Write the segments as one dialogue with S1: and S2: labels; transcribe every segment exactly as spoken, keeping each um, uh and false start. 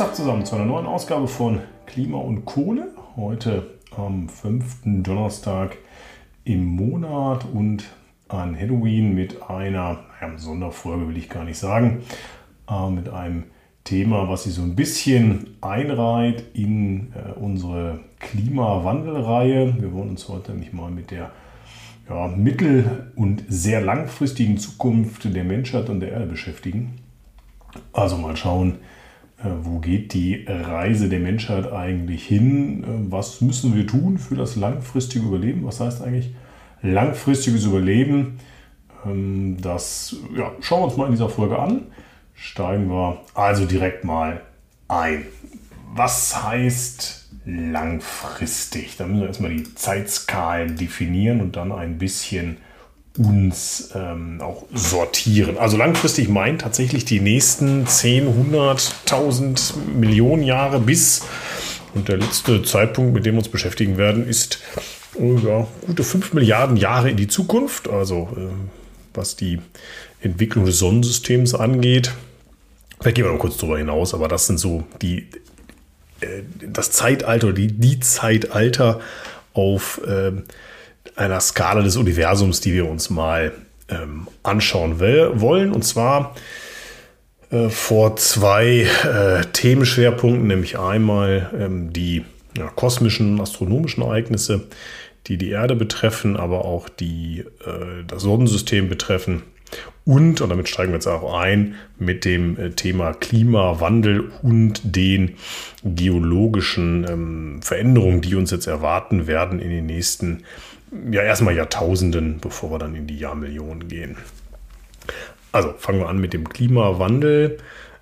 S1: Tag zusammen zu einer neuen Ausgabe von Klima und Kohle. Heute am fünften Donnerstag im Monat und an Halloween mit einer ja, Sonderfolge, will ich gar nicht sagen, äh, mit einem Thema, was sich so ein bisschen einreiht in äh, unsere Klimawandelreihe. Wir wollen uns heute nämlich mal mit der ja, mittel- und sehr langfristigen Zukunft der Menschheit und der Erde beschäftigen. Also mal schauen, äh, wo geht die Reise der Menschheit eigentlich hin? Äh, was müssen wir tun für das langfristige Überleben? Was heißt eigentlich langfristiges Überleben? Ähm, das ja, schauen wir uns mal in dieser Folge an. Steigen wir also direkt mal ein. Was heißt langfristig? Da müssen wir erstmal die Zeitskalen definieren und dann ein bisschen uns ähm, auch sortieren. Also langfristig meint tatsächlich die nächsten zehn, hundert, tausend Millionen Jahre bis, und der letzte Zeitpunkt, mit dem wir uns beschäftigen werden, ist äh, ja, gute fünf Milliarden Jahre in die Zukunft, also äh, was die Entwicklung des Sonnensystems angeht. Vielleicht gehen wir noch kurz drüber hinaus, aber das sind so die, äh, das Zeitalter, die, die Zeitalter auf äh, einer Skala des Universums, die wir uns mal ähm, anschauen will, wollen. Und zwar äh, vor zwei äh, Themenschwerpunkten, nämlich einmal ähm, die ja, kosmischen, astronomischen Ereignisse, die die Erde betreffen, aber auch die äh, das Sonnensystem betreffen. Und, und damit steigen wir jetzt auch ein, mit dem äh, Thema Klimawandel und den geologischen ähm, Veränderungen, die uns jetzt erwarten werden in den nächsten ja erstmal Jahrtausenden, bevor wir dann in die Jahrmillionen gehen. Also fangen wir an mit dem Klimawandel.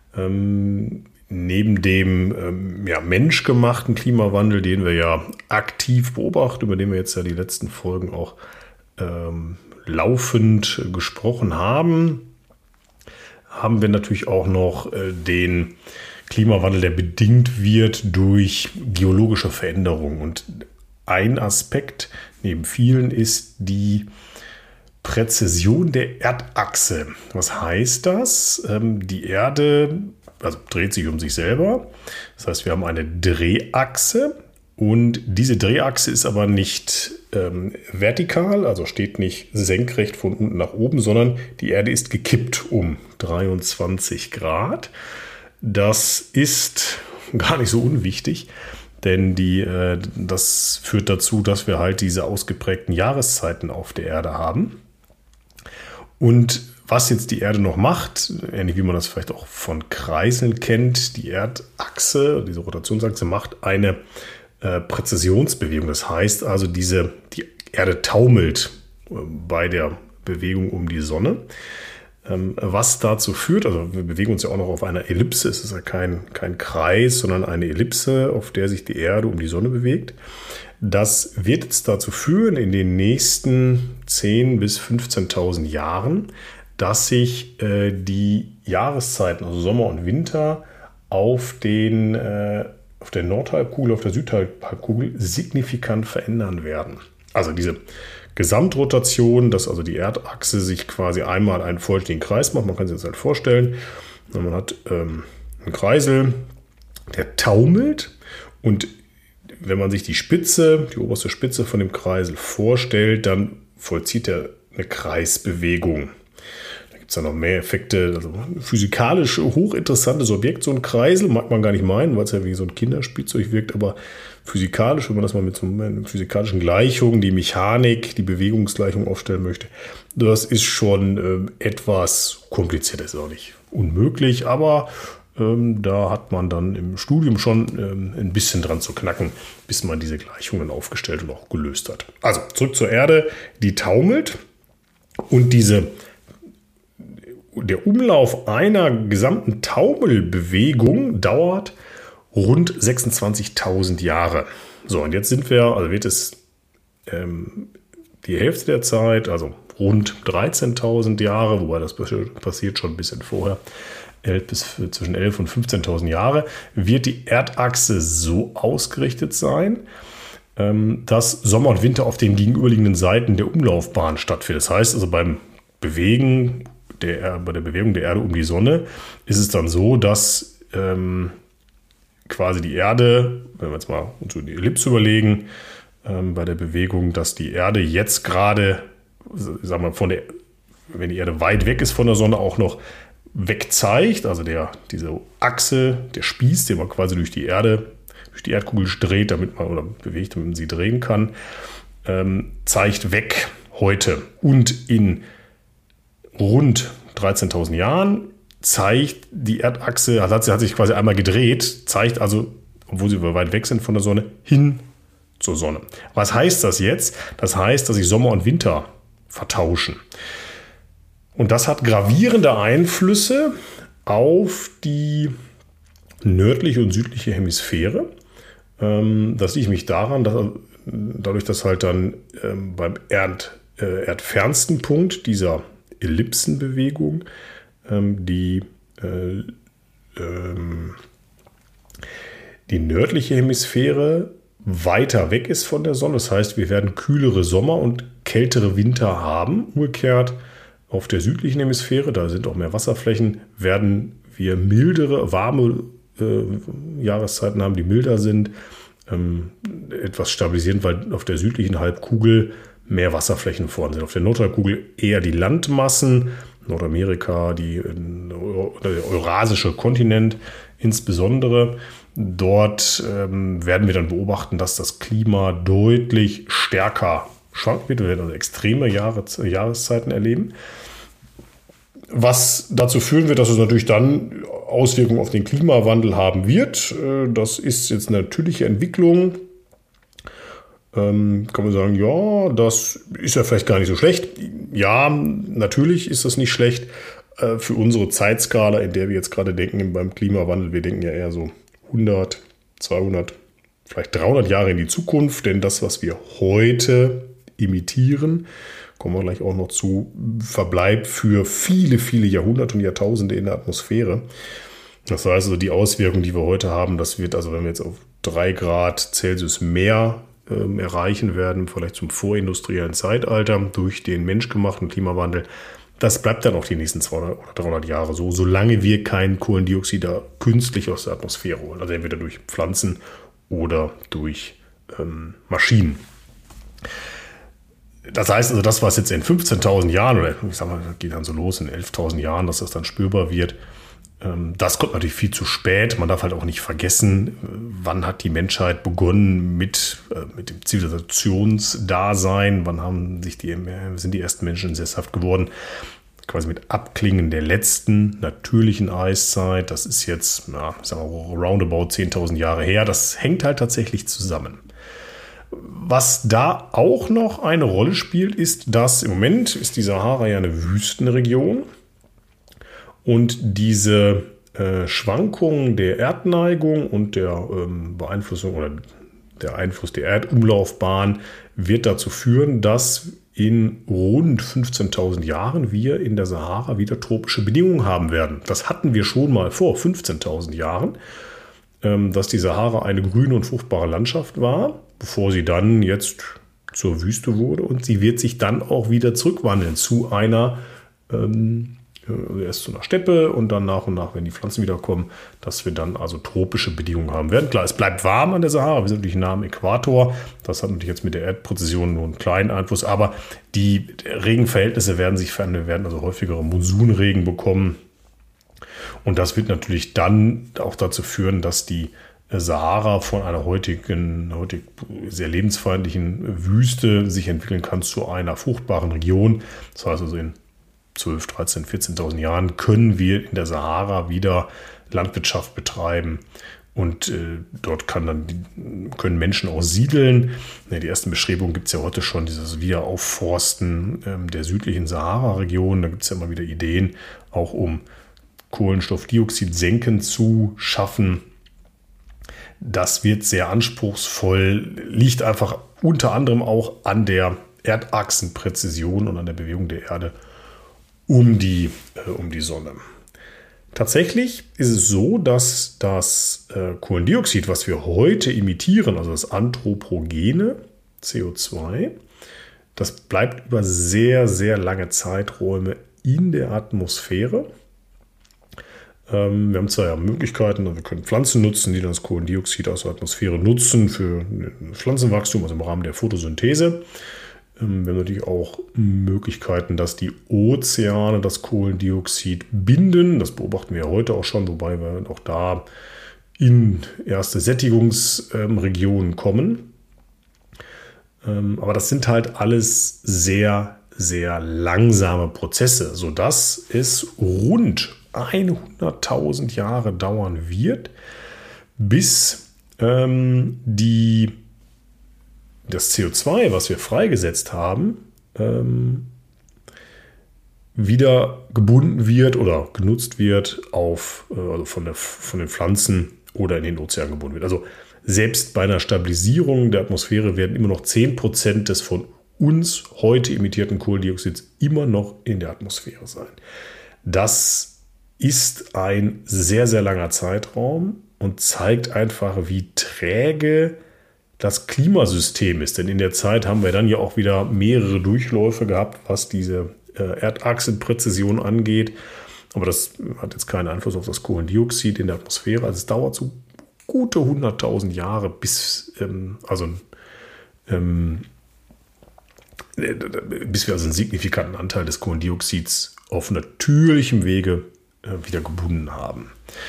S1: Ähm, neben dem ähm, ja, menschgemachten Klimawandel, den wir ja aktiv beobachten, über den wir jetzt ja die letzten Folgen auch ähm, laufend gesprochen haben, haben wir natürlich auch noch äh, den Klimawandel, der bedingt wird durch geologische Veränderungen. Und ein Aspekt neben vielen ist die Präzision der Erdachse. Was heißt das? Ähm, die Erde also dreht sich um sich selber. Das heißt, wir haben eine Drehachse und diese Drehachse ist aber nicht ähm, vertikal, also steht nicht senkrecht von unten nach oben, sondern die Erde ist gekippt um dreiundzwanzig Grad. Das ist gar nicht so unwichtig. Denn die, äh, das führt dazu, dass wir halt diese ausgeprägten Jahreszeiten auf der Erde haben. Und was jetzt die Erde noch macht, ähnlich wie man das vielleicht auch von Kreiseln kennt, die Erdachse, diese Rotationsachse macht eine äh, Präzisionsbewegung. Das heißt also, diese, die Erde taumelt äh, bei der Bewegung um die Sonne. Was dazu führt, also wir bewegen uns ja auch noch auf einer Ellipse, es ist ja kein, kein Kreis, sondern eine Ellipse, auf der sich die Erde um die Sonne bewegt. Das wird jetzt dazu führen, in den nächsten zehntausend bis fünfzehntausend Jahren, dass sich äh, die Jahreszeiten, also Sommer und Winter, auf, den, äh, auf der Nordhalbkugel, auf der Südhalbkugel signifikant verändern werden. Also diese Gesamtrotation, dass also die Erdachse sich quasi einmal einen vollständigen Kreis macht. Man kann sich das halt vorstellen. Man hat ähm, einen Kreisel, der taumelt, und wenn man sich die Spitze, die oberste Spitze von dem Kreisel vorstellt, dann vollzieht er eine Kreisbewegung. Da gibt es dann noch mehr Effekte. Also physikalisch hochinteressantes Objekt, so ein Kreisel, mag man gar nicht meinen, weil es ja wie so ein Kinderspielzeug wirkt, aber physikalisch, wenn man das mal mit so einer physikalischen Gleichung, die Mechanik, die Bewegungsgleichung aufstellen möchte, das ist schon ähm, etwas kompliziert, das ist auch nicht unmöglich, aber ähm, da hat man dann im Studium schon ähm, ein bisschen dran zu knacken, bis man diese Gleichungen aufgestellt und auch gelöst hat. Also zurück zur Erde, die taumelt, und diese der Umlauf einer gesamten Taumelbewegung dauert rund sechsundzwanzigtausend Jahre. So, und jetzt sind wir, also wird es ähm, die Hälfte der Zeit, also rund dreizehntausend Jahre, wobei das passiert schon ein bisschen vorher, elf bis, zwischen elf und fünfzehntausend Jahre, wird die Erdachse so ausgerichtet sein, ähm, dass Sommer und Winter auf den gegenüberliegenden Seiten der Umlaufbahn stattfindet. Das heißt also beim Bewegen der, bei der Bewegung der Erde um die Sonne ist es dann so, dass ähm, quasi die Erde, wenn wir jetzt mal uns so die Ellipse überlegen, ähm, bei der Bewegung, dass die Erde jetzt gerade, sagen wir, von der, wenn die Erde weit weg ist von der Sonne, auch noch weg zeigt, also der, diese Achse, der Spieß, den man quasi durch die Erde, durch die Erdkugel dreht, damit man oder bewegt, damit man sie drehen kann, ähm, zeigt weg heute. Und in rund dreizehntausend Jahren zeigt die Erdachse, also hat, sie hat sich quasi einmal gedreht, zeigt also, obwohl sie weit weg sind von der Sonne, hin zur Sonne. Was heißt das jetzt? Das heißt, dass sich Sommer und Winter vertauschen. Und das hat gravierende Einflüsse auf die nördliche und südliche Hemisphäre. Das liegt mich daran, dass dadurch, dass halt dann beim Erd, äh, erdfernsten Punkt dieser Ellipsenbewegung die, äh, ähm, die nördliche Hemisphäre weiter weg ist von der Sonne. Das heißt, wir werden kühlere Sommer und kältere Winter haben. Umgekehrt auf der südlichen Hemisphäre, da sind auch mehr Wasserflächen, werden wir mildere, warme äh, Jahreszeiten haben, die milder sind. Ähm, etwas stabilisierend, weil auf der südlichen Halbkugel mehr Wasserflächen vorhanden sind. Auf der Nordhalbkugel eher die Landmassen, Nordamerika, die, der eurasische Kontinent insbesondere. Dort ähm, werden wir dann beobachten, dass das Klima deutlich stärker schwanken wird. Wir werden also extreme Jahre, Jahreszeiten erleben. Was dazu führen wird, dass es natürlich dann Auswirkungen auf den Klimawandel haben wird. Das ist jetzt eine natürliche Entwicklung. Ähm, kann man sagen, ja, das ist ja vielleicht gar nicht so schlecht. Ja, natürlich ist das nicht schlecht äh, für unsere Zeitskala, in der wir jetzt gerade denken beim Klimawandel. Wir denken ja eher so hundert, zweihundert, vielleicht dreihundert Jahre in die Zukunft. Denn das, was wir heute imitieren, kommen wir gleich auch noch zu, verbleibt für viele, viele Jahrhunderte und Jahrtausende in der Atmosphäre. Das heißt also, die Auswirkungen, die wir heute haben, das wird also, wenn wir jetzt auf drei Grad Celsius mehr erreichen werden, vielleicht zum vorindustriellen Zeitalter durch den menschgemachten Klimawandel. Das bleibt dann auch die nächsten zweihundert oder dreihundert Jahre so, solange wir kein Kohlendioxid da künstlich aus der Atmosphäre holen. Also entweder durch Pflanzen oder durch ähm, Maschinen. Das heißt also, das, was jetzt in fünfzehntausend Jahren, oder ich sag mal, das geht dann so los in elftausend Jahren, dass das dann spürbar wird, das kommt natürlich viel zu spät. Man darf halt auch nicht vergessen, wann hat die Menschheit begonnen mit, mit dem Zivilisationsdasein, wann haben sich die, sind die ersten Menschen sesshaft geworden, quasi mit Abklingen der letzten natürlichen Eiszeit. Das ist jetzt, ja, sagen wir, roundabout zehntausend Jahre her. Das hängt halt tatsächlich zusammen. Was da auch noch eine Rolle spielt, ist, dass im Moment ist die Sahara ja eine Wüstenregion. Und diese äh, Schwankungen der Erdneigung und der ähm, Beeinflussung oder der Einfluss der Erdumlaufbahn wird dazu führen, dass in rund fünfzehntausend Jahren wir in der Sahara wieder tropische Bedingungen haben werden. Das hatten wir schon mal vor fünfzehntausend Jahren, ähm, dass die Sahara eine grüne und fruchtbare Landschaft war, bevor sie dann jetzt zur Wüste wurde. Und sie wird sich dann auch wieder zurückwandeln zu einer ähm, erst zu einer Steppe und dann nach und nach, wenn die Pflanzen wieder kommen, dass wir dann also tropische Bedingungen haben werden. Klar, es bleibt warm an der Sahara, wir sind natürlich nah am Äquator. Das hat natürlich jetzt mit der Erdpräzision nur einen kleinen Einfluss, aber die Regenverhältnisse werden sich verändern. Wir werden also häufigere Monsunregen bekommen. Und das wird natürlich dann auch dazu führen, dass die Sahara von einer heutigen, heutig sehr lebensfeindlichen Wüste sich entwickeln kann zu einer fruchtbaren Region. Das heißt also in zwölf, dreizehn, vierzehntausend Jahren können wir in der Sahara wieder Landwirtschaft betreiben und äh, dort kann dann die, können Menschen auch siedeln. Ja, die ersten Bestrebungen gibt es ja heute schon, dieses Wiederaufforsten ähm, der südlichen Sahara-Region. Da gibt es ja immer wieder Ideen, auch um Kohlenstoffdioxid-Senken zu schaffen. Das wird sehr anspruchsvoll, liegt einfach unter anderem auch an der Erdachsenpräzision und an der Bewegung der Erde um die, äh, um die Sonne. Tatsächlich ist es so, dass das äh, Kohlendioxid, was wir heute emittieren, also das anthropogene C O zwei, das bleibt über sehr, sehr lange Zeiträume in der Atmosphäre. Ähm, wir haben zwei Möglichkeiten. Wir können Pflanzen nutzen, die dann das Kohlendioxid aus der Atmosphäre nutzen für Pflanzenwachstum, also im Rahmen der Photosynthese. Ähm, wir haben natürlich auch Möglichkeiten, dass die Ozeane das Kohlendioxid binden. Das beobachten wir heute auch schon, wobei wir auch da in erste Sättigungsregionen kommen. Ähm, aber das sind halt alles sehr, sehr langsame Prozesse, sodass es rund hunderttausend Jahre dauern wird, bis ähm, die, das C O zwei, was wir freigesetzt haben, ähm, wieder gebunden wird oder genutzt wird auf, äh, also von, der, von den Pflanzen oder in den Ozean gebunden wird. Also selbst bei einer Stabilisierung der Atmosphäre werden immer noch zehn Prozent des von uns heute emittierten Kohlendioxids immer noch in der Atmosphäre sein. Das ist ein sehr, sehr langer Zeitraum und zeigt einfach, wie träge das Klimasystem ist. Denn in der Zeit haben wir dann ja auch wieder mehrere Durchläufe gehabt, was diese Erdachsenpräzision angeht. Aber das hat jetzt keinen Einfluss auf das Kohlendioxid in der Atmosphäre. Also es dauert so gute hunderttausend Jahre, bis, ähm, also, ähm, bis wir also einen signifikanten Anteil des Kohlendioxids auf natürlichem Wege äh, wieder gebunden haben.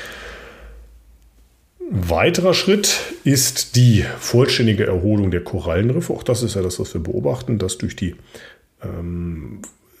S1: Ein weiterer Schritt ist die vollständige Erholung der Korallenriffe. Auch das ist ja das, was wir beobachten, dass durch die ähm,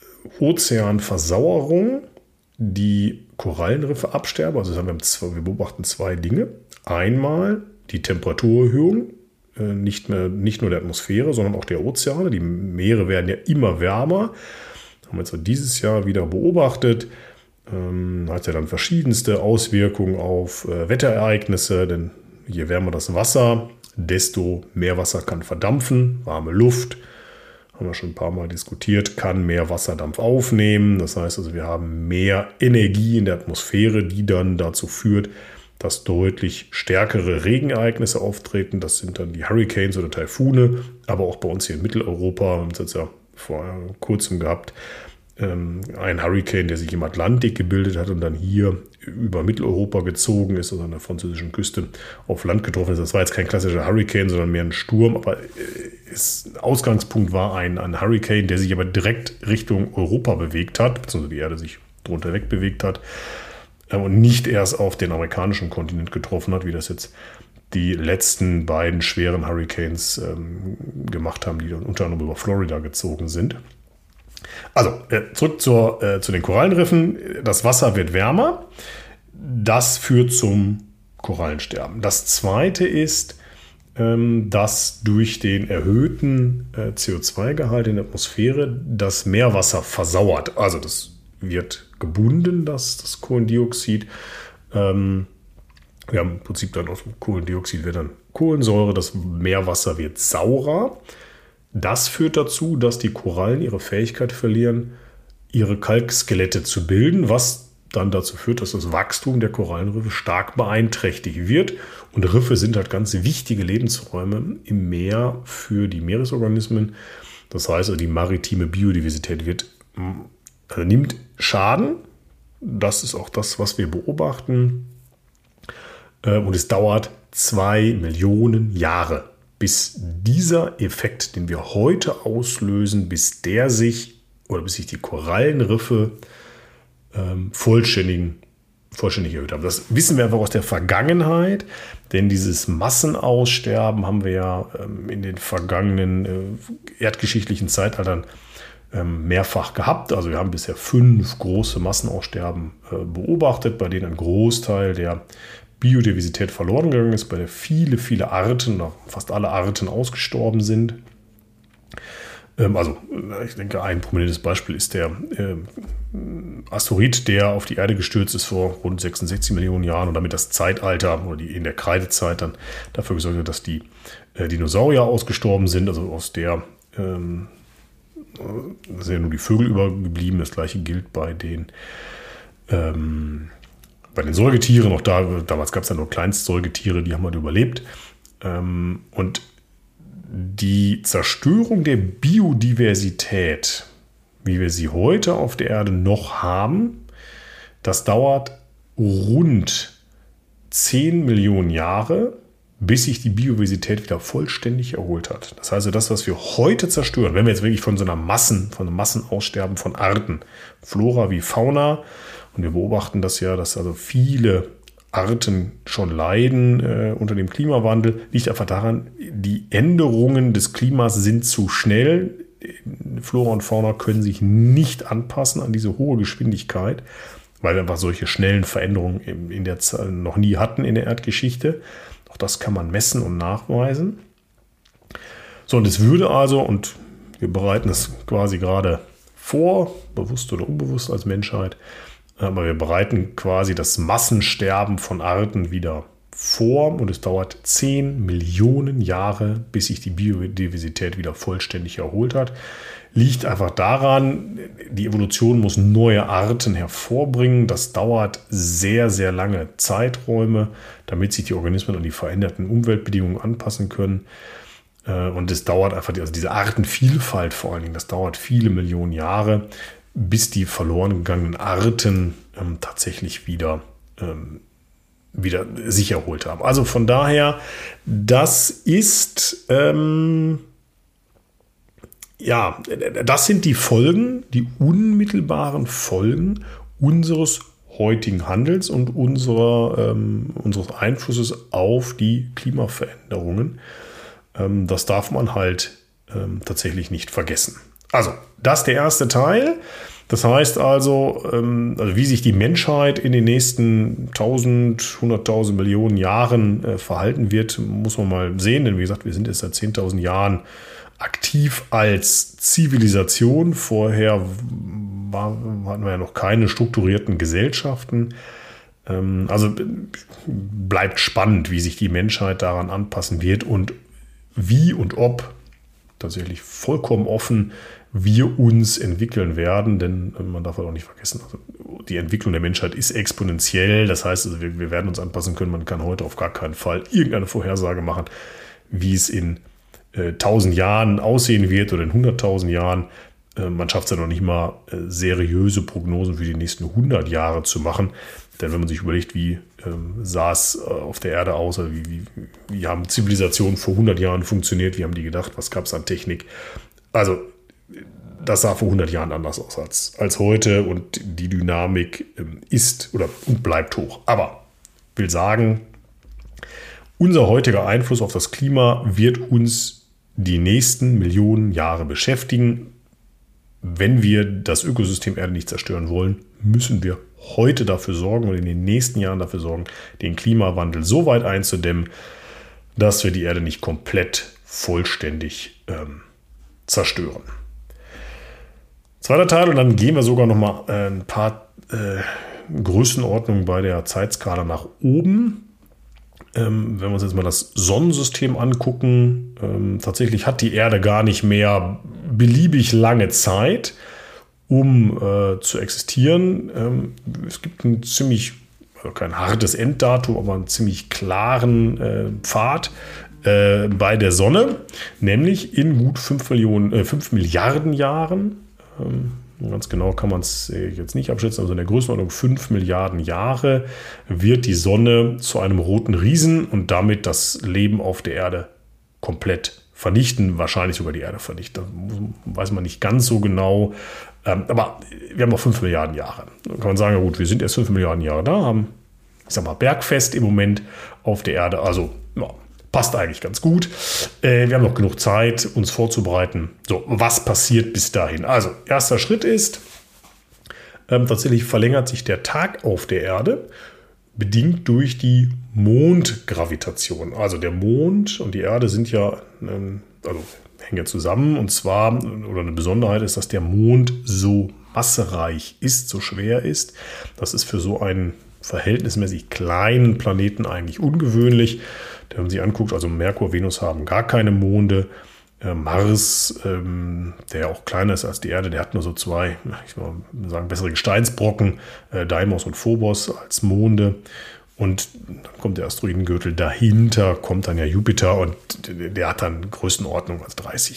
S1: Ozeanversauerung die Korallenriffe absterben. Also wir, haben zwei, wir beobachten zwei Dinge. Einmal die Temperaturerhöhung, äh, nicht mehr, nicht nur der Atmosphäre, sondern auch der Ozeane. Die Meere werden ja immer wärmer. Das haben wir jetzt dieses Jahr wieder beobachtet. Ähm, hat ja dann verschiedenste Auswirkungen auf äh, Wetterereignisse, denn je wärmer das Wasser, desto mehr Wasser kann verdampfen. Warme Luft, haben wir schon ein paar Mal diskutiert, kann mehr Wasserdampf aufnehmen. Das heißt also, wir haben mehr Energie in der Atmosphäre, die dann dazu führt, dass deutlich stärkere Regenereignisse auftreten. Das sind dann die Hurricanes oder Taifune, aber auch bei uns hier in Mitteleuropa, wir haben es jetzt ja vor kurzem gehabt, ein Hurricane, der sich im Atlantik gebildet hat und dann hier über Mitteleuropa gezogen ist, also an der französischen Küste auf Land getroffen ist. Das war jetzt kein klassischer Hurricane, sondern mehr ein Sturm, aber es, Ausgangspunkt war ein, ein Hurricane, der sich aber direkt Richtung Europa bewegt hat, beziehungsweise die Erde sich drunter weg bewegt hat und nicht erst auf den amerikanischen Kontinent getroffen hat, wie das jetzt die letzten beiden schweren Hurricanes ähm, gemacht haben, die dann unter anderem über Florida gezogen sind. Also, zurück zur, äh, zu den Korallenriffen. Das Wasser wird wärmer. Das führt zum Korallensterben. Das zweite ist, ähm, dass durch den erhöhten äh, C O zwei Gehalt in der Atmosphäre das Meerwasser versauert. Also das wird gebunden, das, das Kohlendioxid. Ähm, wir haben im Prinzip dann aus dem Kohlendioxid wird dann Kohlensäure. Das Meerwasser wird saurer. Das führt dazu, dass die Korallen ihre Fähigkeit verlieren, ihre Kalkskelette zu bilden, was dann dazu führt, dass das Wachstum der Korallenriffe stark beeinträchtigt wird. Und Riffe sind halt ganz wichtige Lebensräume im Meer für die Meeresorganismen. Das heißt, also die maritime Biodiversität wird, also nimmt Schaden. Das ist auch das, was wir beobachten. Und es dauert zwei Millionen Jahre, bis dieser Effekt, den wir heute auslösen, bis der sich oder bis sich die Korallenriffe ähm, vollständig, vollständig erhöht haben. Das wissen wir einfach aus der Vergangenheit, denn dieses Massenaussterben haben wir ja ähm, in den vergangenen äh, erdgeschichtlichen Zeitaltern ähm, mehrfach gehabt. Also wir haben bisher fünf große Massenaussterben äh, beobachtet, bei denen ein Großteil der Biodiversität verloren gegangen ist, bei der viele, viele Arten, fast alle Arten ausgestorben sind. Ähm, also ich denke, ein prominentes Beispiel ist der äh, Asteroid, der auf die Erde gestürzt ist vor rund sechsundsechzig Millionen Jahren und damit das Zeitalter oder die in der Kreidezeit dann dafür gesorgt hat, dass die äh, Dinosaurier ausgestorben sind, also aus der ähm, sind ja nur die Vögel übergeblieben. Das gleiche gilt bei den ähm, Bei den Säugetieren, auch da, damals gab es ja nur Kleinstsäugetiere, die haben halt überlebt. Und die Zerstörung der Biodiversität, wie wir sie heute auf der Erde noch haben, das dauert rund zehn Millionen Jahre, bis sich die Biodiversität wieder vollständig erholt hat. Das heißt, das, was wir heute zerstören, wenn wir jetzt wirklich von so einer Massen, von einem Massenaussterben von Arten, Flora wie Fauna, und wir beobachten das ja, dass also viele Arten schon leiden äh, unter dem Klimawandel, liegt einfach daran, die Änderungen des Klimas sind zu schnell. Flora und Fauna können sich nicht anpassen an diese hohe Geschwindigkeit, weil wir einfach solche schnellen Veränderungen in, in der Zeit noch nie hatten in der Erdgeschichte. Auch das kann man messen und nachweisen. So, und es würde also, und wir bereiten es quasi gerade vor, bewusst oder unbewusst als Menschheit, aber wir bereiten quasi das Massensterben von Arten wieder vor und es dauert zehn Millionen Jahre, bis sich die Biodiversität wieder vollständig erholt hat. Liegt einfach daran, die Evolution muss neue Arten hervorbringen. Das dauert sehr, sehr lange Zeiträume, damit sich die Organismen an die veränderten Umweltbedingungen anpassen können. Und es dauert einfach, also diese Artenvielfalt vor allen Dingen, das dauert viele Millionen Jahre, bis die verloren gegangenen Arten ähm, tatsächlich wieder, ähm, wieder sich erholt haben. Also von daher, das ist, ähm, ja, das sind die Folgen, die unmittelbaren Folgen unseres heutigen Handels und unserer, ähm, unseres Einflusses auf die Klimaveränderungen. Ähm, das darf man halt ähm, tatsächlich nicht vergessen. Also, das ist der erste Teil. Das heißt also, ähm, also wie sich die Menschheit in den nächsten tausend, hunderttausend Millionen Jahren äh, verhalten wird, muss man mal sehen. Denn wie gesagt, wir sind jetzt seit zehntausend Jahren aktiv als Zivilisation. Vorher war, hatten wir ja noch keine strukturierten Gesellschaften. Ähm, also bleibt spannend, wie sich die Menschheit daran anpassen wird und wie und ob, tatsächlich vollkommen offen, wir uns entwickeln werden, denn man darf halt auch nicht vergessen, also die Entwicklung der Menschheit ist exponentiell, das heißt, also wir, wir werden uns anpassen können, man kann heute auf gar keinen Fall irgendeine Vorhersage machen, wie es in äh, tausend Jahren aussehen wird oder in hunderttausend Jahren. Äh, man schafft es ja noch nicht mal, äh, seriöse Prognosen für die nächsten hundert Jahre zu machen, denn wenn man sich überlegt, wie ähm, sah es äh, auf der Erde aus, also wie, wie, wie haben Zivilisationen vor hundert Jahren funktioniert, wie haben die gedacht, was gab es an Technik, also das sah vor hundert Jahren anders aus als, als heute und die Dynamik ähm, ist oder und bleibt hoch. Aber ich will sagen, unser heutiger Einfluss auf das Klima wird uns die nächsten Millionen Jahre beschäftigen. Wenn wir das Ökosystem Erde nicht zerstören wollen, müssen wir heute dafür sorgen und in den nächsten Jahren dafür sorgen, den Klimawandel so weit einzudämmen, dass wir die Erde nicht komplett vollständig ähm, zerstören. Zweiter Teil, und dann gehen wir sogar noch mal ein paar äh, Größenordnungen bei der Zeitskala nach oben. Ähm, wenn wir uns jetzt mal das Sonnensystem angucken, ähm, tatsächlich hat die Erde gar nicht mehr beliebig lange Zeit, um äh, zu existieren. Ähm, es gibt ein ziemlich, also kein hartes Enddatum, aber einen ziemlich klaren äh, Pfad äh, bei der Sonne, nämlich in gut fünf Millionen, äh, fünf Milliarden Jahren. Ähm, ganz genau kann man es jetzt nicht abschätzen, also in der Größenordnung fünf Milliarden Jahre wird die Sonne zu einem roten Riesen und damit das Leben auf der Erde komplett vernichten, wahrscheinlich sogar die Erde vernichten. Das weiß man nicht ganz so genau, ähm, aber wir haben noch fünf Milliarden Jahre. Dann kann man sagen, ja gut, wir sind erst fünf Milliarden Jahre da, haben, ich sag mal, bergfest im Moment auf der Erde, also ja, passt eigentlich ganz gut. Äh, wir haben noch genug Zeit, uns vorzubereiten. So, was passiert bis dahin? Also, erster Schritt ist, ähm, tatsächlich verlängert sich der Tag auf der Erde, bedingt durch die Mondgravitation. Also der Mond und die Erde sind ja, ähm, also hängen ja zusammen. Und zwar, oder eine Besonderheit ist, dass der Mond so massereich ist, so schwer ist. Das ist für so einen verhältnismäßig kleinen Planeten eigentlich ungewöhnlich. Wenn man sich anguckt, also Merkur, Venus haben gar keine Monde. Äh, Mars, ähm, der auch kleiner ist als die Erde, der hat nur so zwei, ich will mal sagen, bessere Gesteinsbrocken, äh, Deimos und Phobos als Monde. Und dann kommt der Asteroidengürtel dahinter, kommt dann ja Jupiter und der hat dann Größenordnung als dreißig,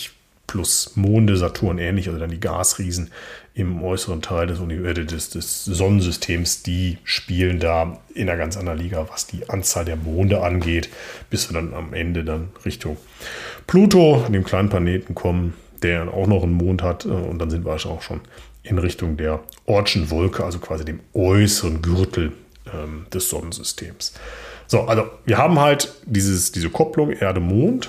S1: plus Monde, Saturn ähnlich, also dann die Gasriesen im äußeren Teil des, des, des Sonnensystems, die spielen da in einer ganz anderen Liga, was die Anzahl der Monde angeht, bis wir dann am Ende dann Richtung Pluto, dem kleinen Planeten, kommen, der auch noch einen Mond hat, und dann sind wir auch schon in Richtung der Oortschen Wolke, also quasi dem äußeren Gürtel ähm, des Sonnensystems. So, also wir haben halt dieses, diese Kopplung Erde-Mond,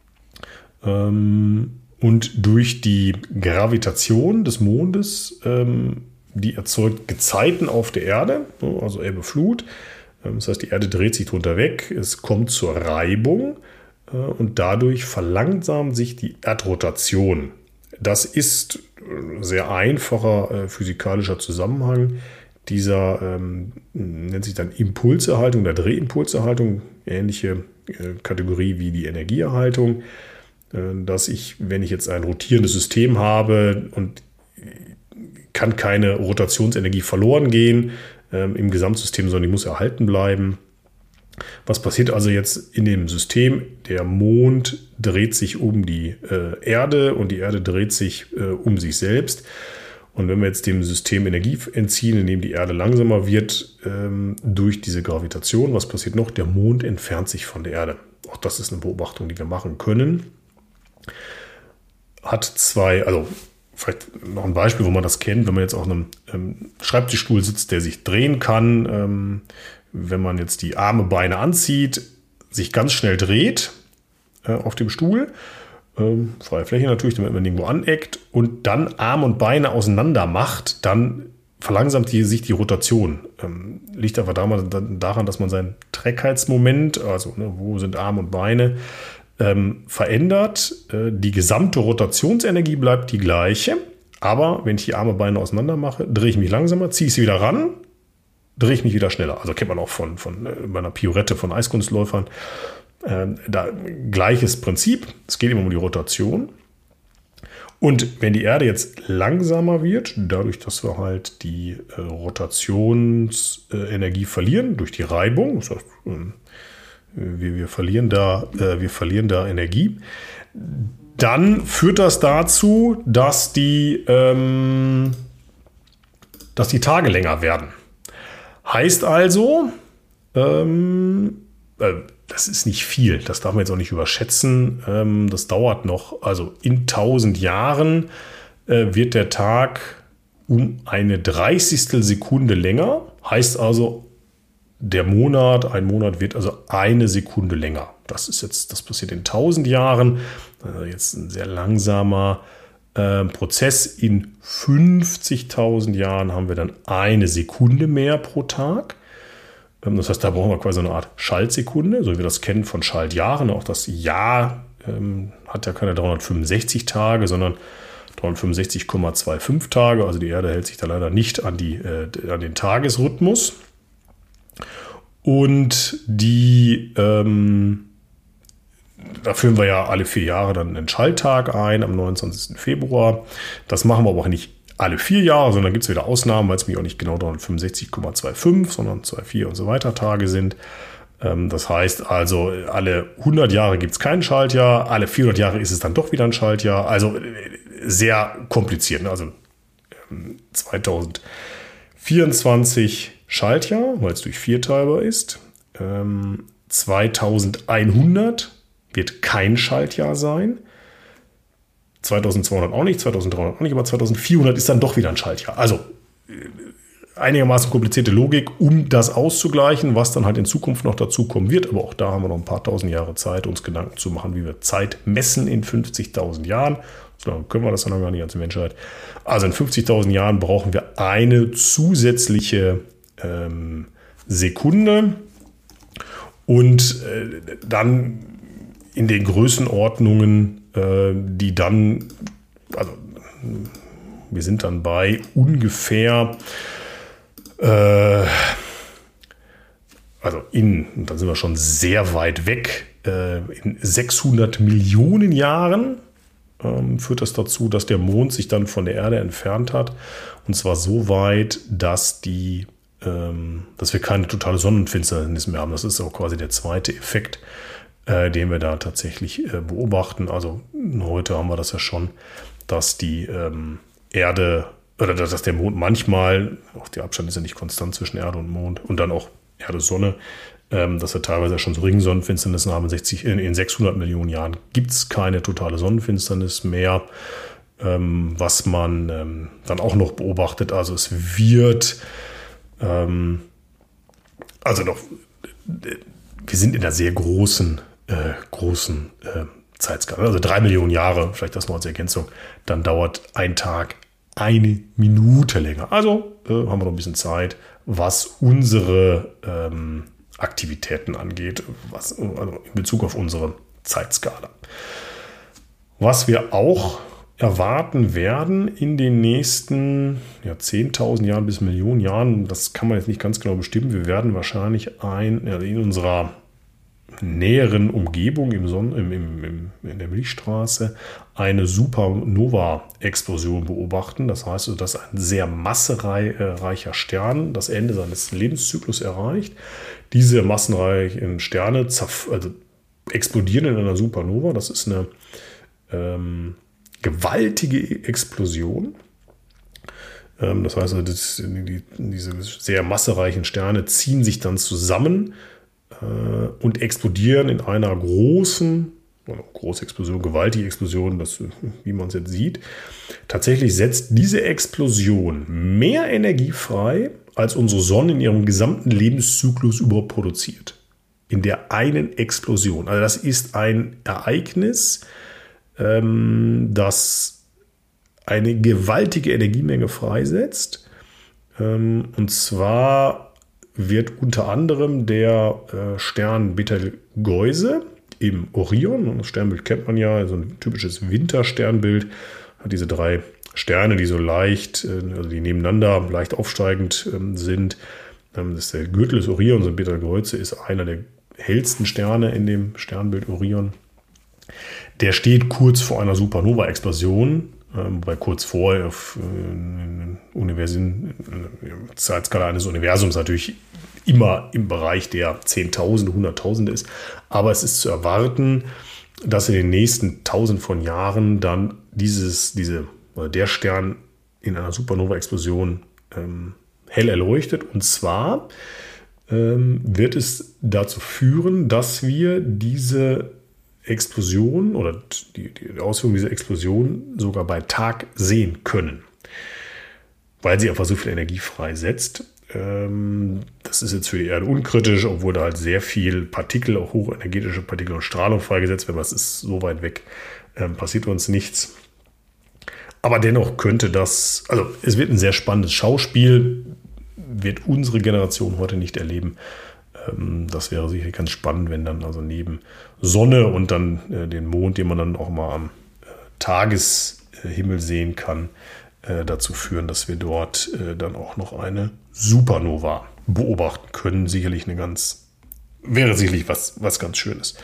S1: ähm, und durch die Gravitation des Mondes, ähm, die erzeugt Gezeiten auf der Erde, also Ebbe, Flut. Ähm, das heißt, die Erde dreht sich drunter weg, es kommt zur Reibung äh, und dadurch verlangsamt sich die Erdrotation. Das ist ein sehr einfacher äh, physikalischer Zusammenhang. Dieser ähm, nennt sich dann Impulserhaltung oder Drehimpulserhaltung, ähnliche äh, Kategorie wie die Energieerhaltung. Dass ich, wenn ich jetzt ein rotierendes System habe und kann keine Rotationsenergie verloren gehen ähm, im Gesamtsystem, sondern die muss erhalten bleiben. Was passiert also jetzt in dem System? Der Mond dreht sich um die äh, Erde und die Erde dreht sich äh, um sich selbst. Und wenn wir jetzt dem System Energie entziehen, indem die Erde langsamer wird ähm, durch diese Gravitation, was passiert noch? Der Mond entfernt sich von der Erde. Auch das ist eine Beobachtung, die wir machen können. Hat zwei, also vielleicht noch ein Beispiel, wo man das kennt, wenn man jetzt auf einem ähm, Schreibtischstuhl sitzt, der sich drehen kann, ähm, wenn man jetzt die Arme, Beine anzieht, sich ganz schnell dreht äh, auf dem Stuhl, ähm, freie Fläche natürlich, damit man irgendwo aneckt, und dann Arme und Beine auseinander macht, dann verlangsamt die, sich die Rotation. Ähm, liegt aber daran, dass man sein Trägheitsmoment, also ne, wo sind Arme und Beine, Ähm, verändert. Äh, die gesamte Rotationsenergie bleibt die gleiche, aber wenn ich die Arme, Beine auseinander mache, drehe ich mich langsamer, ziehe ich sie wieder ran, drehe ich mich wieder schneller. Also kennt man auch von, von äh, bei einer Pirouette von Eiskunstläufern. Äh, da gleiches Prinzip. Es geht immer um die Rotation. Und wenn die Erde jetzt langsamer wird, dadurch, dass wir halt die äh, Rotationsenergie verlieren durch die Reibung, das heißt, äh, Wir, wir, verlieren da, äh, wir verlieren da Energie. Dann führt das dazu, dass die, ähm, dass die Tage länger werden. Heißt also, ähm, äh, das ist nicht viel, das darf man jetzt auch nicht überschätzen. Ähm, das dauert noch, also in tausend Jahren äh, wird der Tag um eine Dreißigstel Sekunde länger. Heißt also, der Monat, ein Monat wird also eine Sekunde länger. Das ist jetzt, das passiert in tausend Jahren. Also jetzt ein sehr langsamer äh, Prozess. In fünfzigtausend Jahren haben wir dann eine Sekunde mehr pro Tag. Ähm, das heißt, da brauchen wir quasi eine Art Schaltsekunde, so wie wir das kennen von Schaltjahren. Auch das Jahr ähm, hat ja keine dreihundertfünfundsechzig Tage, sondern dreihundertfünfundsechzig Komma fünfundzwanzig Tage. Also die Erde hält sich da leider nicht an, die, äh, an den Tagesrhythmus. Und die, ähm, da führen wir ja alle vier Jahre dann einen Schalttag ein, am neunundzwanzigsten Februar. Das machen wir aber auch nicht alle vier Jahre, sondern gibt es wieder Ausnahmen, weil es nämlich auch nicht genau dreihundertfünfundsechzig Komma fünfundzwanzig, sondern zwei Komma vier und so weiter Tage sind. Ähm, das heißt also, alle hundert Jahre gibt es kein Schaltjahr, alle vierhundert Jahre ist es dann doch wieder ein Schaltjahr. Also sehr kompliziert. Ne? Also ähm, zweitausendvierundzwanzig Schaltjahr, weil es durch vier teilbar ist. Ähm, zweitausendeinhundert wird kein Schaltjahr sein. zweitausendzweihundert auch nicht, zweitausenddreihundert auch nicht, aber zweitausendvierhundert ist dann doch wieder ein Schaltjahr. Also äh, einigermaßen komplizierte Logik, um das auszugleichen, was dann halt in Zukunft noch dazu kommen wird. Aber auch da haben wir noch ein paar tausend Jahre Zeit, uns Gedanken zu machen, wie wir Zeit messen in fünfzigtausend Jahren. So lange können wir das dann noch gar nicht als Menschheit. Also in fünfzigtausend Jahren brauchen wir eine zusätzliche ähm, Sekunde. Und äh, dann in den Größenordnungen, äh, die dann, also wir sind dann bei ungefähr, äh, also in, und dann sind wir schon sehr weit weg, äh, in sechshundert Millionen Jahren ähm, führt das dazu, dass der Mond sich dann von der Erde entfernt hat. Und zwar so weit, dass die dass wir keine totale Sonnenfinsternis mehr haben. Das ist auch quasi der zweite Effekt. äh, den wir da tatsächlich äh, beobachten. Also heute haben wir das ja schon, dass die ähm, Erde oder dass der Mond manchmal, auch der Abstand ist ja nicht konstant zwischen Erde und Mond und dann auch Erde, Sonne, ähm, dass wir teilweise schon so Ringsonnenfinsternissen haben. In, sechzig, in, in sechshundert Millionen Jahren gibt es keine totale Sonnenfinsternis mehr, ähm, was man ähm, dann auch noch beobachtet. Also es wird, ähm, also noch, wir sind in einer sehr großen, äh, großen äh, Zeitskala, also drei Millionen Jahre, vielleicht das noch als Ergänzung, dann dauert ein Tag eine Minute länger. Also äh, haben wir noch ein bisschen Zeit, was unsere ähm, Aktivitäten angeht, was, also in Bezug auf unsere Zeitskala. Was wir auch erwarten werden in den nächsten ja, zehntausend Jahren bis Millionen Jahren, das kann man jetzt nicht ganz genau bestimmen, wir werden wahrscheinlich ein, ja, in unserer näheren Umgebung im Sonn- im, im, im, in der Milchstraße eine Supernova-Explosion beobachten. Das heißt, dass ein sehr massereicher Stern das Ende seines Lebenszyklus erreicht. Diese massenreichen Sterne zerf- also explodieren in einer Supernova. Das ist eine ähm, gewaltige Explosion. Ähm, das heißt, das, die, diese sehr massereichen Sterne ziehen sich dann zusammen und explodieren in einer großen, große Explosion, gewaltige Explosion, das, wie man es jetzt sieht. Tatsächlich setzt diese Explosion mehr Energie frei, als unsere Sonne in ihrem gesamten Lebenszyklus überhaupt produziert. In der einen Explosion. Also das ist ein Ereignis, ähm, das eine gewaltige Energiemenge freisetzt. Ähm, und zwar wird unter anderem der äh, Stern Betelgeuse im Orion, das Sternbild kennt man ja, so ein typisches Wintersternbild, hat diese drei Sterne, die so leicht, äh, also die nebeneinander leicht aufsteigend ähm, sind. Ähm, das ist der Gürtel des Orions und Betelgeuse ist einer der hellsten Sterne in dem Sternbild Orion. Der steht kurz vor einer Supernova-Explosion. Wobei kurz vor auf äh, Universum, äh, Zeitskala eines Universums natürlich immer im Bereich der Zehntausende, Hunderttausende ist. Aber es ist zu erwarten, dass in den nächsten Tausend von Jahren dann dieses, diese, oder der Stern in einer Supernova-Explosion ähm, hell erleuchtet. Und zwar ähm, wird es dazu führen, dass wir diese Explosion oder die, die Auswirkungen dieser Explosion sogar bei Tag sehen können, weil sie einfach so viel Energie freisetzt. Ähm, das ist jetzt für die Erde unkritisch, obwohl da halt sehr viel Partikel, auch hochenergetische Partikel und Strahlung freigesetzt werden. Das ist so weit weg, ähm, passiert uns nichts. Aber dennoch könnte das, also es wird ein sehr spannendes Schauspiel, wird unsere Generation heute nicht erleben. Das wäre sicherlich ganz spannend, wenn dann also neben Sonne und dann äh, den Mond, den man dann auch mal am äh, Tageshimmel sehen kann, äh, dazu führen, dass wir dort äh, dann auch noch eine Supernova beobachten können. Sicherlich eine ganz, wäre sicherlich was, was ganz Schönes.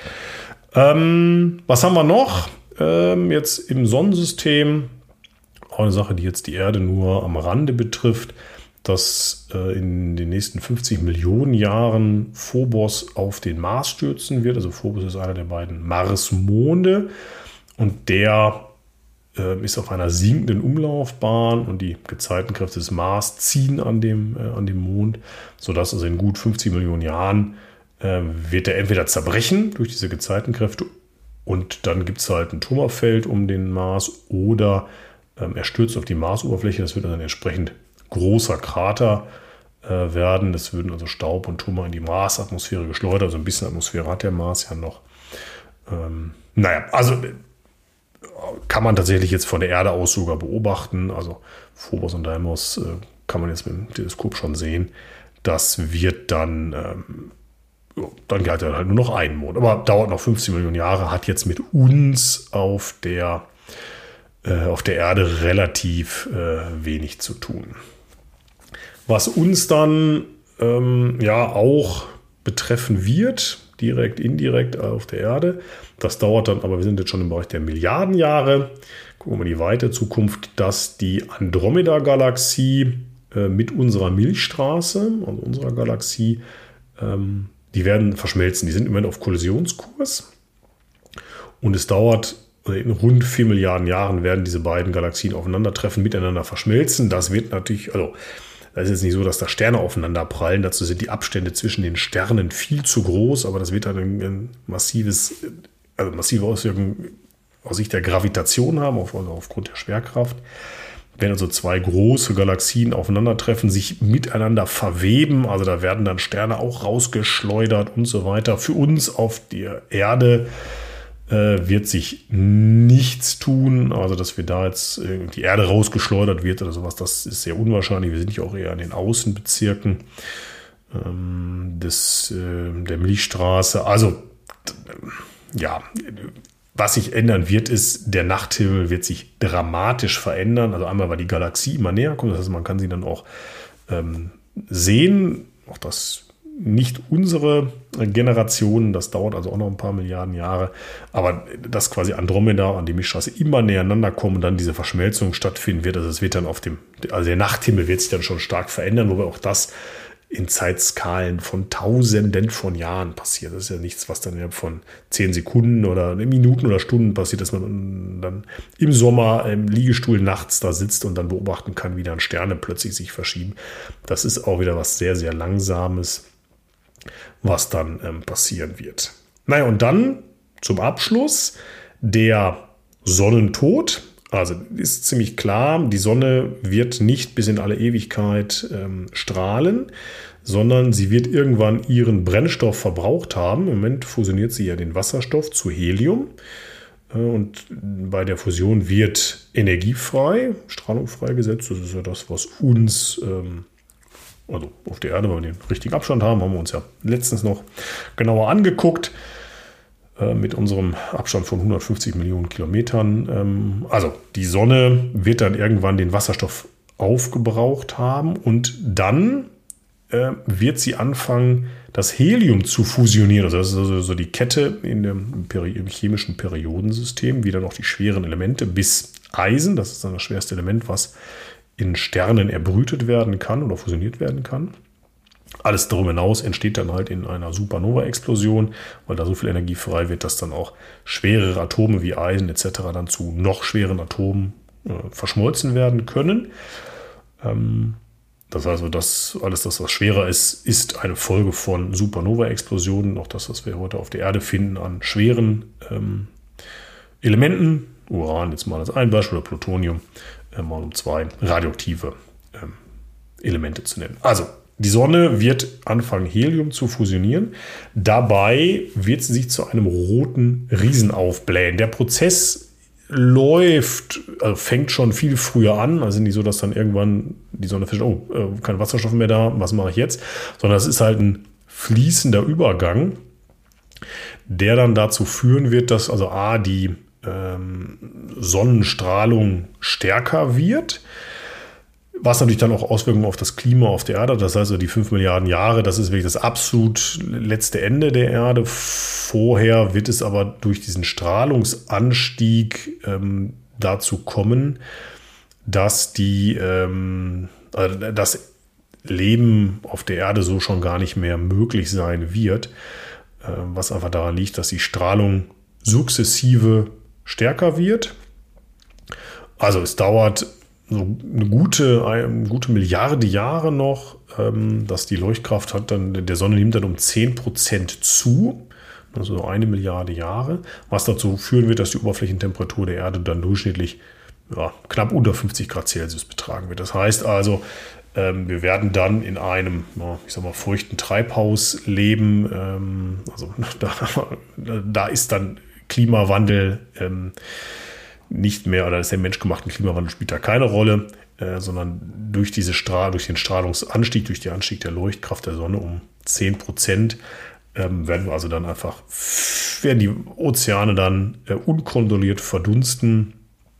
S1: Ähm, was haben wir noch? Ähm, jetzt im Sonnensystem, auch eine Sache, die jetzt die Erde nur am Rande betrifft, dass äh, in den nächsten fünfzig Millionen Jahren Phobos auf den Mars stürzen wird. Also Phobos ist einer der beiden Marsmonde und der äh, ist auf einer sinkenden Umlaufbahn und die Gezeitenkräfte des Mars ziehen an dem, äh, an dem Mond, sodass also in gut fünfzig Millionen Jahren äh, wird er entweder zerbrechen durch diese Gezeitenkräfte und dann gibt es halt ein Trümmerfeld um den Mars oder äh, er stürzt auf die Marsoberfläche. Das wird dann entsprechend großer Krater äh, werden. Das würden also Staub und Trümmer in die Marsatmosphäre geschleudert. Also ein bisschen Atmosphäre hat der Mars ja noch. Ähm, naja, also äh, kann man tatsächlich jetzt von der Erde aus sogar beobachten. Also Phobos und Deimos äh, kann man jetzt mit dem Teleskop schon sehen. Das wird dann, ähm, ja, dann hat er halt nur noch einen Mond. Aber dauert noch fünfzig Millionen Jahre, hat jetzt mit uns auf der, äh, auf der Erde relativ äh, wenig zu tun. Was uns dann ähm, ja auch betreffen wird, direkt, indirekt auf der Erde, das dauert dann, aber wir sind jetzt schon im Bereich der Milliarden Jahre. Gucken wir mal die weite Zukunft, dass die Andromeda-Galaxie äh, mit unserer Milchstraße, also unserer Galaxie, ähm, die werden verschmelzen. Die sind im Moment auf Kollisionskurs. Und es dauert, in rund vier Milliarden Jahren werden diese beiden Galaxien aufeinandertreffen, miteinander verschmelzen. Das wird natürlich, also das ist jetzt nicht so, dass da Sterne aufeinander prallen. Dazu sind die Abstände zwischen den Sternen viel zu groß, aber das wird dann ein, ein massives, also massive Auswirkungen aus Sicht der Gravitation haben, auf, also aufgrund der Schwerkraft. Wenn also zwei große Galaxien aufeinandertreffen, sich miteinander verweben, also da werden dann Sterne auch rausgeschleudert und so weiter. Für uns auf der Erde äh, wird sich nichts tun, also dass wir da jetzt äh, die Erde rausgeschleudert wird oder sowas, das ist sehr unwahrscheinlich. Wir sind ja auch eher in den Außenbezirken ähm, des, äh, der Milchstraße. Also ja, was sich ändern wird, ist, der Nachthimmel wird sich dramatisch verändern. Also einmal, weil die Galaxie immer näher kommt, das heißt, man kann sie dann auch ähm, sehen. Auch das nicht unsere Generation, das dauert also auch noch ein paar Milliarden Jahre. Aber dass quasi Andromeda und die Milchstraße immer näher aneinander kommen und dann diese Verschmelzung stattfinden wird, also es wird dann auf dem, also der Nachthimmel wird sich dann schon stark verändern, wobei auch das in Zeitskalen von Tausenden von Jahren passiert. Das ist ja nichts, was dann innerhalb von zehn Sekunden oder Minuten oder Stunden passiert, dass man dann im Sommer im Liegestuhl nachts da sitzt und dann beobachten kann, wie dann Sterne plötzlich sich verschieben. Das ist auch wieder was sehr, sehr Langsames, was dann ähm, passieren wird. Naja, und dann zum Abschluss der Sonnentod. Also ist ziemlich klar, die Sonne wird nicht bis in alle Ewigkeit ähm, strahlen, sondern sie wird irgendwann ihren Brennstoff verbraucht haben. Im Moment fusioniert sie ja den Wasserstoff zu Helium. Äh, und bei der Fusion wird Energie frei, Strahlung freigesetzt. Das ist ja das, was uns, ähm, also auf der Erde, wenn wir den richtigen Abstand haben, haben wir uns ja letztens noch genauer angeguckt. Mit unserem Abstand von hundertfünfzig Millionen Kilometern. Also die Sonne wird dann irgendwann den Wasserstoff aufgebraucht haben und dann wird sie anfangen, das Helium zu fusionieren. Also das ist also so die Kette in dem chemischen Periodensystem, wie dann auch die schweren Elemente bis Eisen. Das ist dann das schwerste Element, was in Sternen erbrütet werden kann oder fusioniert werden kann. Alles darüber hinaus entsteht dann halt in einer Supernova-Explosion, weil da so viel Energie frei wird, dass dann auch schwerere Atome wie Eisen et cetera dann zu noch schweren Atomen äh, verschmolzen werden können. Ähm, das heißt, das, alles das, was schwerer ist, ist eine Folge von Supernova-Explosionen. Auch das, was wir heute auf der Erde finden an schweren ähm, Elementen. Uran jetzt mal als ein Beispiel oder Plutonium, äh, mal um zwei radioaktive ähm, Elemente zu nennen. Also, die Sonne wird anfangen, Helium zu fusionieren. Dabei wird sie sich zu einem roten Riesen aufblähen. Der Prozess läuft, also fängt schon viel früher an. Also nicht so, dass dann irgendwann die Sonne feststellt, oh, kein Wasserstoff mehr da, was mache ich jetzt? Sondern es ist halt ein fließender Übergang, der dann dazu führen wird, dass also A, die ähm, Sonnenstrahlung stärker wird, was natürlich dann auch Auswirkungen auf das Klima auf der Erde hat. Das heißt, also die fünf Milliarden Jahre, das ist wirklich das absolut letzte Ende der Erde. Vorher wird es aber durch diesen Strahlungsanstieg ähm, dazu kommen, dass die, ähm, also das Leben auf der Erde so schon gar nicht mehr möglich sein wird. Äh, was einfach daran liegt, dass die Strahlung sukzessive stärker wird. Also es dauert so eine gute, eine gute Milliarde Jahre noch, ähm, dass die Leuchtkraft hat dann, der Sonne nimmt dann um zehn Prozent zu, also eine Milliarde Jahre, was dazu führen wird, dass die Oberflächentemperatur der Erde dann durchschnittlich ja, knapp unter fünfzig Grad Celsius betragen wird. Das heißt also, ähm, wir werden dann in einem, ja, ich sag mal, feuchten Treibhaus leben. Ähm, also da, da ist dann Klimawandel ähm, nicht mehr, oder ist der menschgemachte Klimawandel spielt da keine Rolle, äh, sondern durch diese Strahl, durch den Strahlungsanstieg, durch den Anstieg der Leuchtkraft der Sonne um zehn Prozent ähm, werden wir also dann einfach, werden die Ozeane dann äh, unkontrolliert verdunsten.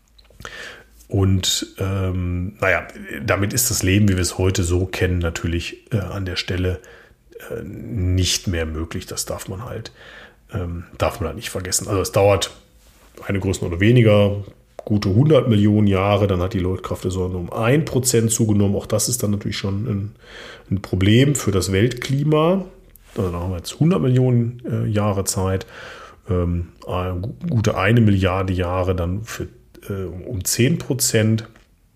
S1: Und ähm, naja, damit ist das Leben, wie wir es heute so kennen, natürlich äh, an der Stelle äh, nicht mehr möglich. Das darf man halt, ähm, darf man halt nicht vergessen. Also es dauert eine Größe oder weniger, gute hundert Millionen Jahre, dann hat die Leuchtkraft der Sonne um ein Prozent zugenommen. Auch das ist dann natürlich schon ein, ein Problem für das Weltklima. Also da haben wir jetzt hundert Millionen äh, Jahre Zeit. ähm, eine gute eine Milliarde Jahre dann für, äh, um zehn Prozent.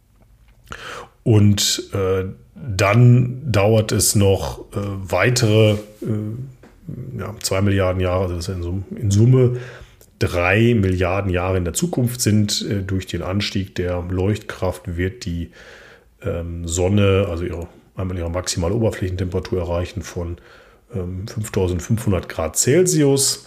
S1: Und äh, dann dauert es noch äh, weitere äh, ja, zwei Milliarden Jahre, also das ist in Summe, in Summe drei Milliarden Jahre in der Zukunft sind. Äh, durch den Anstieg der Leuchtkraft wird die ähm, Sonne, also ihre, einmal ihre maximale Oberflächentemperatur erreichen von ähm, fünftausendfünfhundert Grad Celsius.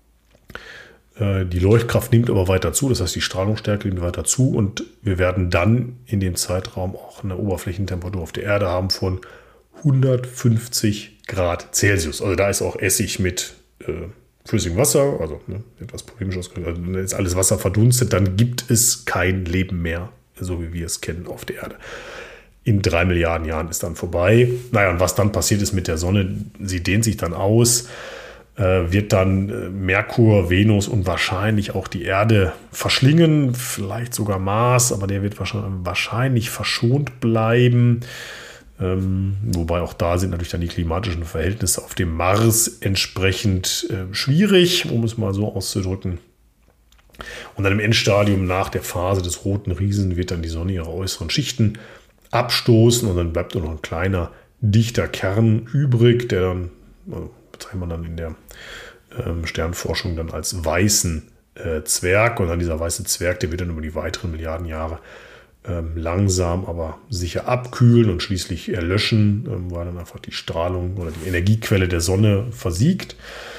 S1: Die Leuchtkraft nimmt aber weiter zu, das heißt die Strahlungsstärke nimmt weiter zu und wir werden dann in dem Zeitraum auch eine Oberflächentemperatur auf der Erde haben von hundertfünfzig Grad Celsius. Also da ist auch Essig mit äh, flüssigem Wasser, also ne, etwas polemisch ausgedrückt, also wenn jetzt alles Wasser verdunstet, dann gibt es kein Leben mehr, so wie wir es kennen auf der Erde. In drei Milliarden Jahren ist dann vorbei. Naja, und was dann passiert ist mit der Sonne, sie dehnt sich dann aus, wird dann Merkur, Venus und wahrscheinlich auch die Erde verschlingen, vielleicht sogar Mars, aber der wird wahrscheinlich verschont bleiben. Ähm, wobei auch da sind natürlich dann die klimatischen Verhältnisse auf dem Mars entsprechend äh, schwierig, um es mal so auszudrücken. Und dann im Endstadium nach der Phase des roten Riesen wird dann die Sonne ihre äußeren Schichten abstoßen und dann bleibt nur noch ein kleiner, dichter Kern übrig, der dann, also bezeichnet man dann in der ähm, Sternforschung dann als weißen äh, Zwerg. Und dann dieser weiße Zwerg, der wird dann über die weiteren Milliarden Jahre ähm, langsam, aber sicher abkühlen und schließlich erlöschen, ähm, weil dann einfach die Strahlung oder die Energiequelle der Sonne versiegt.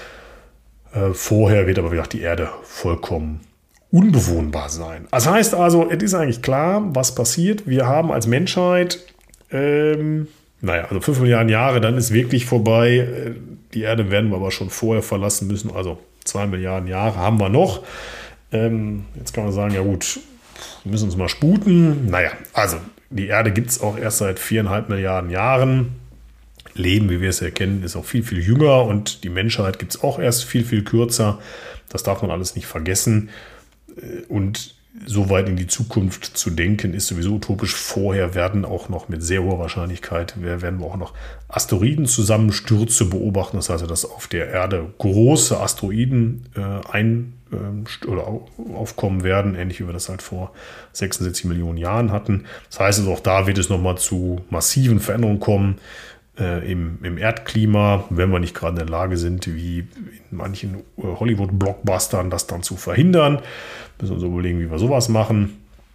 S1: Äh, vorher wird aber, wie gesagt, die Erde vollkommen unbewohnbar sein. Das heißt also, es ist eigentlich klar, was passiert. Wir haben als Menschheit ähm, Naja, also fünf Milliarden Jahre, dann ist wirklich vorbei. Die Erde werden wir aber schon vorher verlassen müssen. Also zwei Milliarden Jahre haben wir noch. Ähm, jetzt kann man sagen, ja gut, wir müssen uns mal sputen. Naja, also die Erde gibt es auch erst seit viereinhalb Milliarden Jahren. Leben, wie wir es erkennen, ist auch viel, viel jünger. Und die Menschheit gibt es auch erst viel, viel kürzer. Das darf man alles nicht vergessen. Und so weit in die Zukunft zu denken, ist sowieso utopisch. Vorher werden auch noch mit sehr hoher Wahrscheinlichkeit, werden wir auch noch Asteroidenzusammenstürze beobachten. Das heißt, dass auf der Erde große Asteroiden äh, ein, äh, oder aufkommen werden, ähnlich wie wir das halt vor sechsundsiebzig Millionen Jahren hatten. Das heißt, also auch da wird es nochmal zu massiven Veränderungen kommen äh, im, im Erdklima, wenn wir nicht gerade in der Lage sind, wie in manchen Hollywood-Blockbustern das dann zu verhindern. Müssen wir uns überlegen, wie wir sowas machen.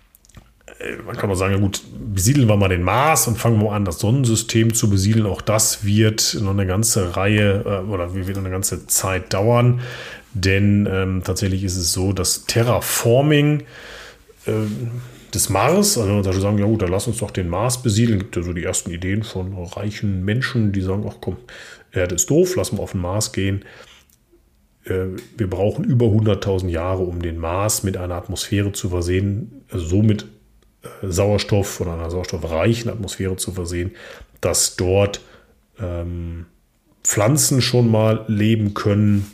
S1: Man kann auch sagen, ja gut, besiedeln wir mal den Mars und fangen wir an, das Sonnensystem zu besiedeln. Auch das wird noch eine ganze Reihe oder wird noch eine ganze Zeit dauern. Denn ähm, tatsächlich ist es so, dass Terraforming äh, des Mars, also wenn wir zum Beispiel sagen, ja gut, dann lass uns doch den Mars besiedeln, gibt ja so die ersten Ideen von reichen Menschen, die sagen, ach komm, Erde ist doof, lass mal auf den Mars gehen. Wir brauchen über hunderttausend Jahre, um den Mars mit einer Atmosphäre zu versehen, also so mit Sauerstoff oder einer sauerstoffreichen Atmosphäre zu versehen, dass dort ähm, Pflanzen schon mal leben können.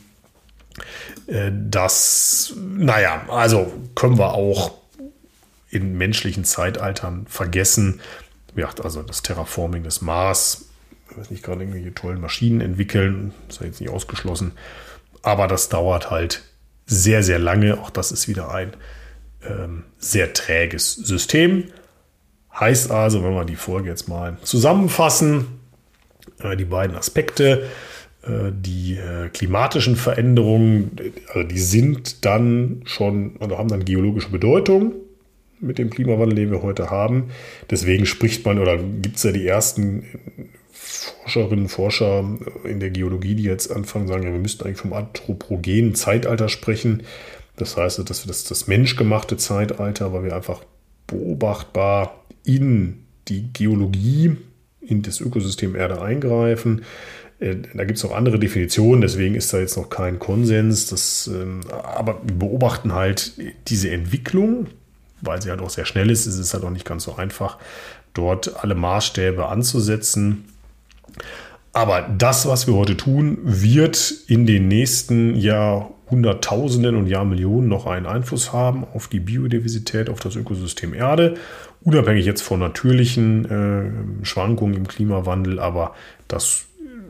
S1: Äh, das, naja, also können wir auch in menschlichen Zeitaltern vergessen. Ja, also das Terraforming des Mars, ich weiß nicht, gerade irgendwelche tollen Maschinen entwickeln, das ist ja jetzt nicht ausgeschlossen. Aber das dauert halt sehr, sehr lange. Auch das ist wieder ein ähm, sehr träges System. Heißt also, wenn wir die Folge jetzt mal zusammenfassen, äh, die beiden Aspekte, äh, die äh, klimatischen Veränderungen, also die sind dann schon oder haben dann geologische Bedeutung mit dem Klimawandel, den wir heute haben. Deswegen spricht man oder gibt es ja die ersten Forscherinnen und Forscher in der Geologie, die jetzt anfangen, sagen, ja, wir müssten eigentlich vom anthropogenen Zeitalter sprechen. Das heißt, dass wir das, das menschgemachte Zeitalter, weil wir einfach beobachtbar in die Geologie, in das Ökosystem Erde eingreifen. Da gibt es auch andere Definitionen, deswegen ist da jetzt noch kein Konsens. Das, aber wir beobachten halt diese Entwicklung, weil sie halt auch sehr schnell ist. Es ist halt auch nicht ganz so einfach, dort alle Maßstäbe anzusetzen. Aber das, was wir heute tun, wird in den nächsten Jahrhunderttausenden und Jahrmillionen noch einen Einfluss haben auf die Biodiversität, auf das Ökosystem Erde. Unabhängig jetzt von natürlichen äh, Schwankungen im Klimawandel, aber das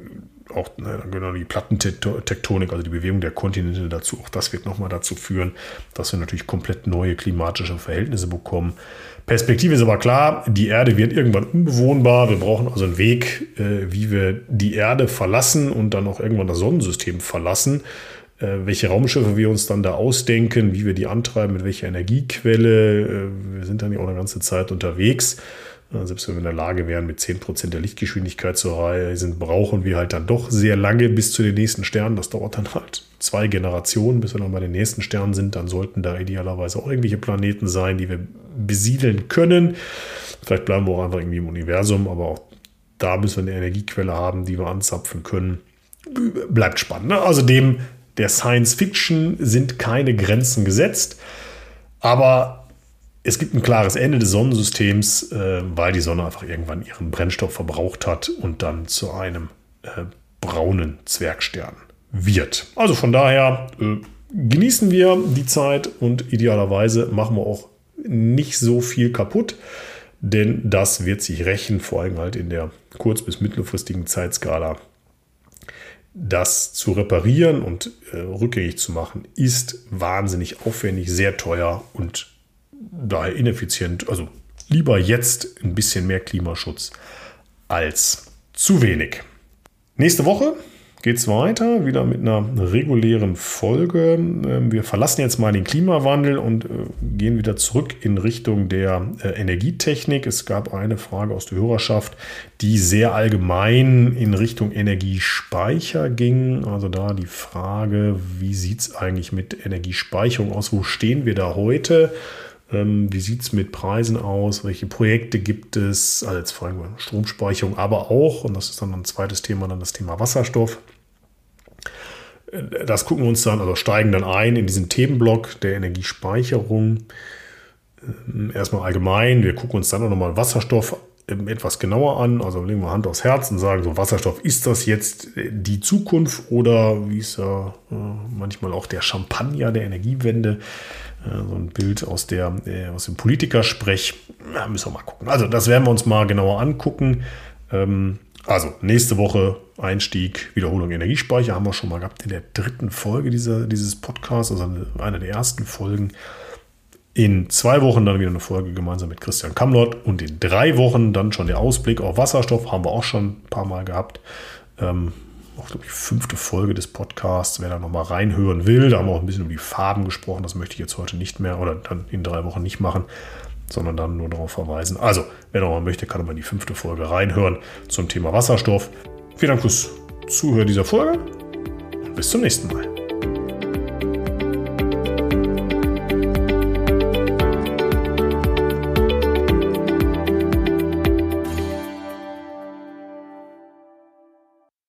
S1: auch ne, genau die Plattentektonik, also die Bewegung der Kontinente dazu. Auch das wird nochmal dazu führen, dass wir natürlich komplett neue klimatische Verhältnisse bekommen. Perspektive ist aber klar, die Erde wird irgendwann unbewohnbar. Wir brauchen also einen Weg, äh, wie wir die Erde verlassen und dann auch irgendwann das Sonnensystem verlassen. Äh, welche Raumschiffe wir uns dann da ausdenken, wie wir die antreiben, mit welcher Energiequelle. Äh, wir sind dann ja auch eine ganze Zeit unterwegs. Äh, selbst wenn wir in der Lage wären, mit zehn Prozent der Lichtgeschwindigkeit zu reisen, brauchen wir halt dann doch sehr lange bis zu den nächsten Sternen. Das dauert dann halt zwei Generationen, bis wir dann bei den nächsten Sternen sind. Dann sollten da idealerweise auch irgendwelche Planeten sein, die wir besiedeln können. Vielleicht bleiben wir auch einfach irgendwie im Universum, aber auch da müssen wir eine Energiequelle haben, die wir anzapfen können. Bleibt spannend. Ne? Also dem der Science Fiction sind keine Grenzen gesetzt, aber es gibt ein klares Ende des Sonnensystems, äh, weil die Sonne einfach irgendwann ihren Brennstoff verbraucht hat und dann zu einem äh, braunen Zwergstern wird. Also von daher äh, genießen wir die Zeit und idealerweise machen wir auch nicht so viel kaputt, denn das wird sich rächen, vor allem halt in der kurz- bis mittelfristigen Zeitskala. Das zu reparieren und äh, rückgängig zu machen, ist wahnsinnig aufwendig, sehr teuer und daher ineffizient. Also lieber jetzt ein bisschen mehr Klimaschutz als zu wenig. Nächste Woche geht es weiter, wieder mit einer regulären Folge. Wir verlassen jetzt mal den Klimawandel und gehen wieder zurück in Richtung der Energietechnik. Es gab eine Frage aus der Hörerschaft, die sehr allgemein in Richtung Energiespeicher ging. Also da die Frage, wie sieht es eigentlich mit Energiespeicherung aus? Wo stehen wir da heute? Wie sieht es mit Preisen aus? Welche Projekte gibt es? Also jetzt vor allem Stromspeicherung, aber auch, und das ist dann ein zweites Thema, dann das Thema Wasserstoff. Das gucken wir uns dann, also steigen dann ein in diesen Themenblock der Energiespeicherung. Erstmal allgemein, wir gucken uns dann auch nochmal Wasserstoff etwas genauer an. Also legen wir Hand aufs Herz und sagen, so Wasserstoff, ist das jetzt die Zukunft oder wie ist ja manchmal auch der Champagner der Energiewende? So ein Bild aus, der, aus dem Politikersprech. Ja, müssen wir mal gucken. Also das werden wir uns mal genauer angucken. Also nächste Woche Einstieg, Wiederholung Energiespeicher haben wir schon mal gehabt in der dritten Folge dieser, dieses Podcasts, also einer der ersten Folgen. In zwei Wochen dann wieder eine Folge gemeinsam mit Christian Kamlott und in drei Wochen dann schon der Ausblick auf Wasserstoff, haben wir auch schon ein paar Mal gehabt. Ähm, auch, glaube ich, fünfte Folge des Podcasts, wer da nochmal reinhören will. Da haben wir auch ein bisschen über die Farben gesprochen, das möchte ich jetzt heute nicht mehr oder dann in drei Wochen nicht machen, sondern dann nur darauf verweisen. Also, wer noch mal möchte, kann mal in die fünfte Folge reinhören zum Thema Wasserstoff. Vielen Dank fürs Zuhören dieser Folge und bis zum nächsten Mal.